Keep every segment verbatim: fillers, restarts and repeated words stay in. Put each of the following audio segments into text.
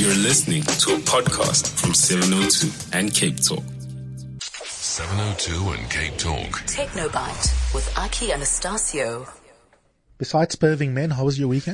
You're listening to a podcast from seven oh two and Cape Talk. seven oh two and Cape Talk. Technobite with Aki Anastasio. Besides perving men, how was your weekend?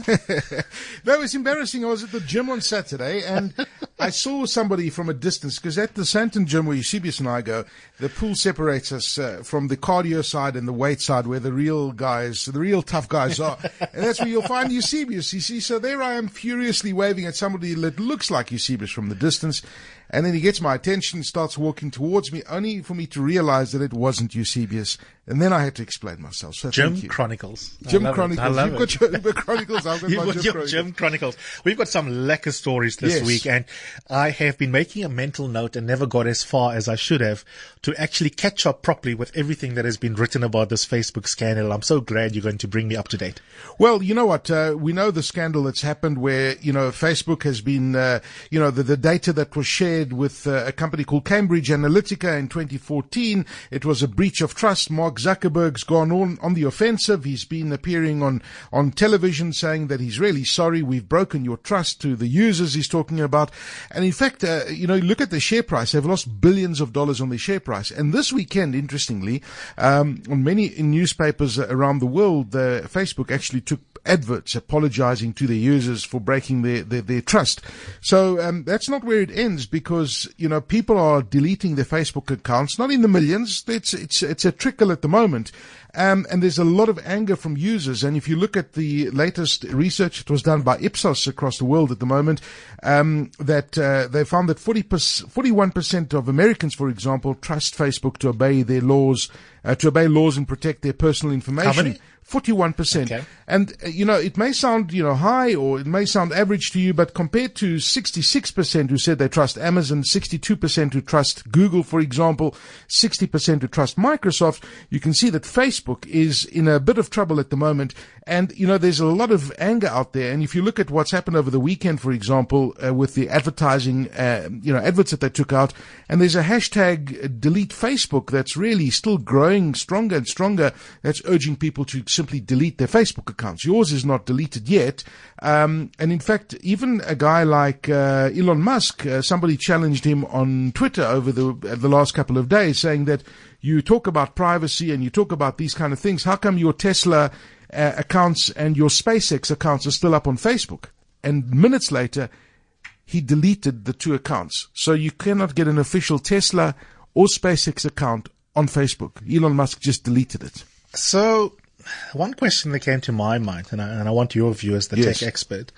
That was embarrassing. I was at the gym on Saturday and I saw somebody from a distance, because at the Sandton gym where Eusebius and I go, the pool separates us uh, from the cardio side and the weight side, where the real guys, the real tough guys are. And that's where you'll find Eusebius, you see. So there I am furiously waving at somebody that looks like Eusebius from the distance. And then he gets my attention, starts walking towards me, only for me to realize that it wasn't Eusebius. And then I had to explain myself. So Gym thank you. Chronicles. Gym I Chronicles. I love You've it. got your Uber Chronicles. I've got You've my got Gym your Chronicles. Gym Chronicles. We've got some lekker stories this Yes. week, and I have been making a mental note and never got as far as I should have to actually catch up properly with everything that has been written about this Facebook scandal. I'm so glad you're going to bring me up to date. Well, you know what? Uh, we know the scandal that's happened where, you know, Facebook has been, uh, you know, the, the data that was shared with uh, a company called Cambridge Analytica in twenty fourteen. It was a breach of trust. Mark Zuckerberg's gone on, on the offensive. He's been appearing on, on television saying that he's really sorry. We've broken your trust to the users he's talking about. And in fact, uh, you know, look at the share price. They've lost billions of dollars on their share price. And this weekend, interestingly, um, on many newspapers around the world, uh, Facebook actually took adverts apologizing to their users for breaking their, their, their trust. So um, that's not where it ends, because, you know, people are deleting their Facebook accounts, not in the millions. It's, it's, it's a trickle at the moment. Um, and there's a lot of anger from users. And if you look at the latest research, it was done by Ipsos across the world at the moment, um, that uh, they found that forty percent, forty-one percent of Americans, for example, trust Facebook to obey their laws, uh, to obey laws and protect their personal information. How many? forty-one percent. Okay. And, uh, you know, it may sound, you know, high, or it may sound average to you, but compared to sixty-six percent who said they trust Amazon, sixty-two percent who trust Google, for example, sixty percent who trust Microsoft, you can see that Facebook is in a bit of trouble at the moment. And, you know, there's a lot of anger out there. And if you look at what's happened over the weekend, for example, uh, with the advertising, uh, you know, adverts that they took out, and there's a hashtag uh, delete Facebook that's really still growing stronger and stronger. That's urging people to simply delete their Facebook accounts. Yours is not deleted yet. Um, and in fact, even a guy like uh, Elon Musk, uh, somebody challenged him on Twitter over the uh, the last couple of days, saying that you talk about privacy and you talk about these kind of things. How come your Tesla uh, accounts and your SpaceX accounts are still up on Facebook? And minutes later, he deleted the two accounts. So you cannot get an official Tesla or SpaceX account on Facebook. Elon Musk just deleted it. So, one question that came to my mind, and I, and I want your view as the Yes. tech expert.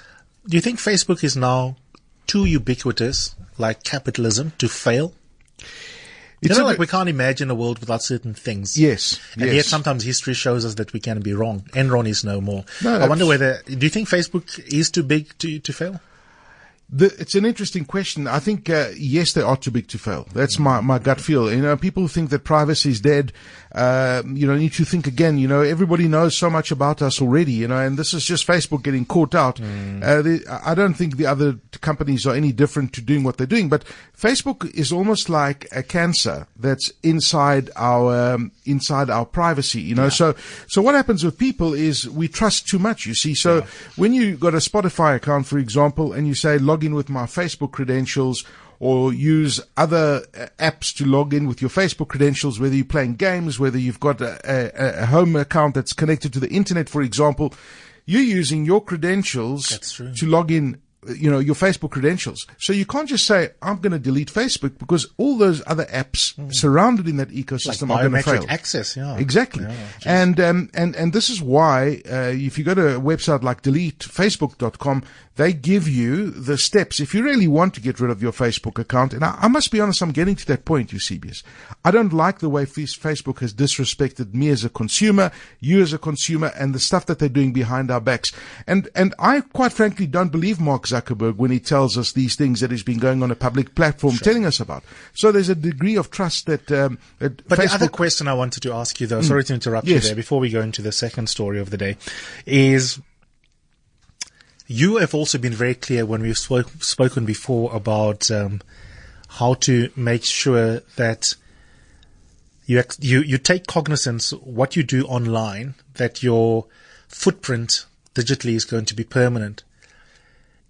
Do you think Facebook is now too ubiquitous, like capitalism, to fail? It's you know, a like bit- we can't imagine a world without certain things. Yes, And yes. yet sometimes history shows us that we can be wrong. Enron is no more. No, I wonder abs- whether, do you think Facebook is too big to, to fail? The, it's an interesting question. I think, uh, yes, they are too big to fail. That's my, my gut feel. You know, people think that privacy is dead. Uh, you know, need to think again. You know, everybody knows so much about us already, you know, and this is just Facebook getting caught out. Mm. Uh, the, I don't think the other companies are any different to doing what they're doing, but Facebook is almost like a cancer that's inside our, um, inside our privacy, you know. Yeah. So, so what happens with people is we trust too much, you see. So yeah. when you got a Spotify account, for example, and you say, log in with my Facebook credentials, or use other uh, apps to log in with your Facebook credentials, whether you're playing games, whether you've got a, a, a home account that's connected to the internet, for example, you're using your credentials to log in, you know, your Facebook credentials. So you can't just say, I'm going to delete Facebook, because all those other apps mm. surrounded in that ecosystem like are going to fail. access, yeah. Exactly. Yeah, and, um, and, and this is why, uh, if you go to a website like delete facebook dot com, they give you the steps. If you really want to get rid of your Facebook account, and I, I must be honest, I'm getting to that point, Eusebius. I don't like the way Facebook has disrespected me as a consumer, you as a consumer, and the stuff that they're doing behind our backs. And, and I quite frankly don't believe Mark Zuckerberg when he tells us these things that he's been going on a public platform sure. telling us about. So there's a degree of trust that, um, that But Facebook... the other question I wanted to ask you, though, sorry mm. to interrupt yes. you there, before we go into the second story of the day, is you have also been very clear when we've spoke, spoken before about um, how to make sure that you, ex- you you take cognizance what you do online, that your footprint digitally is going to be permanent.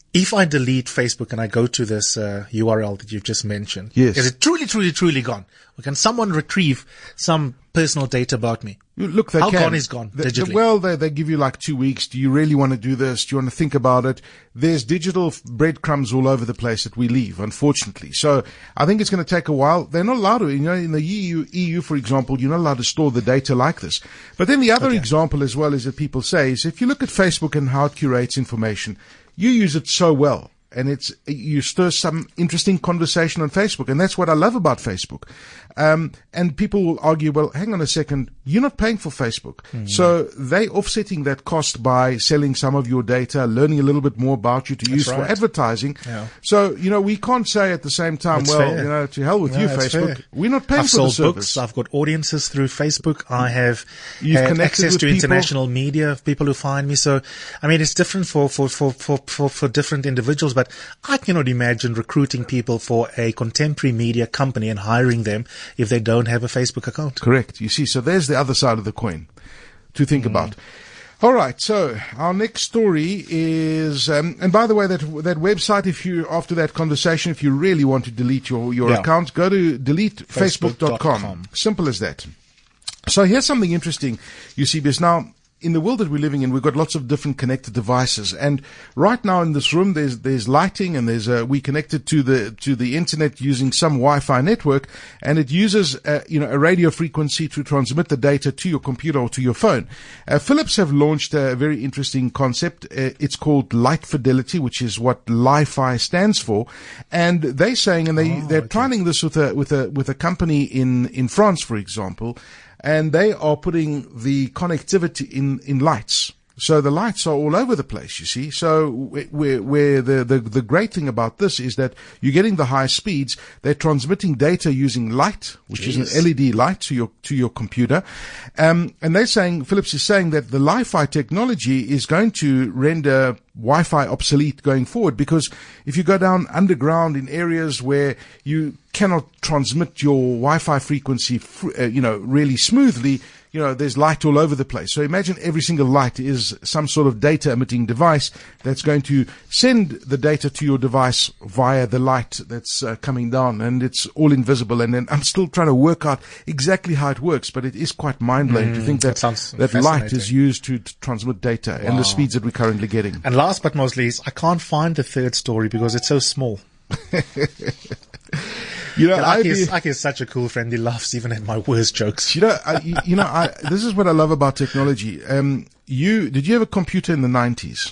if I delete Facebook and I go to this uh, U R L that you've just mentioned, Yes. is it truly, truly, truly gone? Or can someone retrieve some personal data about me? You- Look, they How can. gone is gone, The- the- digitally? well, they, they give you like two weeks. Do you really want to do this? Do you want to think about it? There's digital f- breadcrumbs all over the place that we leave, unfortunately. So I think it's going to take a while. They're not allowed to. You know, in the E U, E U, for example, you're not allowed to store the data like this. But then the other Okay. example as well is that people say is if you look at Facebook and how it curates information, you use it so well. And it's, you stir some interesting conversation on Facebook. And that's what I love about Facebook. Um, and people will argue, well, hang on a second, you're not paying for Facebook. Mm. So they offsetting that cost by selling some of your data, learning a little bit more about you to use for right. advertising. Yeah. So, you know, we can't say at the same time, That's well, fair. you know, to hell with No, you, that's Facebook. fair. We're not paying I've for the sold service. books. I've got audiences through Facebook. I have You've had connected access with to people. international media of people who find me. So, I mean, it's different for, for, for, for, for, for different individuals, but I cannot imagine recruiting people for a contemporary media company and hiring them if they don't have a Facebook account. Correct. You see, so there's the other side of the coin to think Mm. about. All right. So our next story is, um, and by the way, that that website, if you after that conversation, if you really want to delete your your Yeah. account, go to delete facebook dot com. Facebook dot com. Simple as that. So here's something interesting, Eusebius. Now, in the world that we're living in, we've got lots of different connected devices, and right now in this room, there's there's lighting, and there's uh, we connected to the to the internet using some Wi-Fi network, and it uses uh, you know a radio frequency to transmit the data to your computer or to your phone. Uh, Philips have launched a very interesting concept. Uh, it's called Light Fidelity, which is what Li-Fi stands for, and they're saying, and they they're trialing this with a with a with a company in in France, for example. And they are putting the connectivity in, in lights. So the lights are all over the place, you see. So where, where the, the, the great thing about this is that you're getting the high speeds. They're transmitting data using light, which Jeez. is an L E D light to your, to your computer. Um, and they're saying, Philips is saying that the Li-Fi technology is going to render Wi-Fi obsolete going forward, because if you go down underground in areas where you cannot transmit your Wi-Fi frequency, fr- uh, you know, really smoothly, you know, there's light all over the place. So imagine every single light is some sort of data emitting device that's going to send the data to your device via the light that's uh, coming down, and it's all invisible. And then I'm still trying to work out exactly how it works, but it is quite mind blowing to think that that sounds that light is fascinating. used to, to transmit data and the speeds that we're currently getting. And last but not least, I can't find the third story because it's so small. You know, And I'd Aki, be- is, Aki is such a cool friend. He laughs even at my worst jokes. You know, I, you, you know, I, this is what I love about technology. Um, you did you have a computer in the nineties?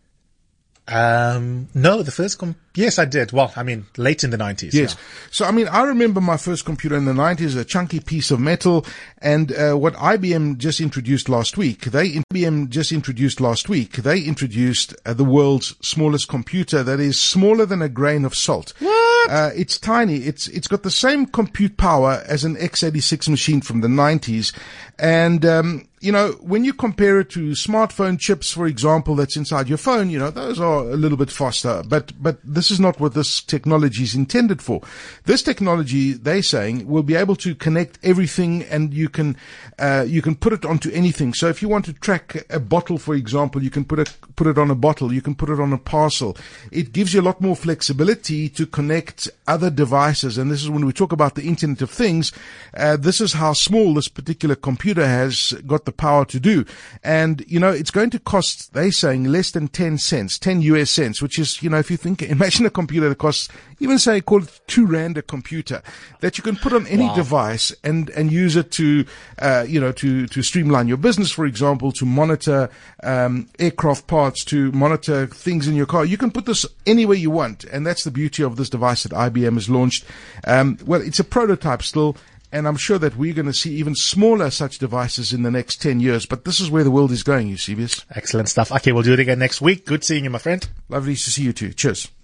Um, no, the first com- yes, I did. Well, I mean, late in the nineties. Yes. So, I mean, I remember my first computer in the nineties, a chunky piece of metal, and uh, what I B M just introduced last week, they I B M just introduced last week, they introduced uh, the world's smallest computer that is smaller than a grain of salt. What? Uh, it's tiny. It's it's got the same compute power as an x eighty-six machine from the nineties, and um, you know, when you compare it to smartphone chips, for example, that's inside your phone, you know, those are a little bit faster. But, but this is not what this technology is intended for. This technology, they're saying, will be able to connect everything, and you can, uh, you can put it onto anything. So if you want to track a bottle, for example, you can put it, put it on a bottle. You can put it on a parcel. It gives you a lot more flexibility to connect other devices. And this is when we talk about the Internet of Things. Uh, this is how small this particular computer has got the power to do. And, you know, it's going to cost, they're saying, less than ten cents, ten U S cents, which is, you know, if you think, imagine a computer that costs, even say, call it two rand a computer, that you can put on any Wow. device and, and use it to, uh, you know, to, to streamline your business, for example, to monitor, um, aircraft parts, to monitor things in your car. You can put this anywhere you want. And that's the beauty of this device that I B M has launched. Um, well, it's a prototype still. And I'm sure that we're going to see even smaller such devices in the next ten years. But this is where the world is going, Eusebius. Excellent stuff. Okay, we'll do it again next week. Good seeing you, my friend. Lovely to see you too. Cheers.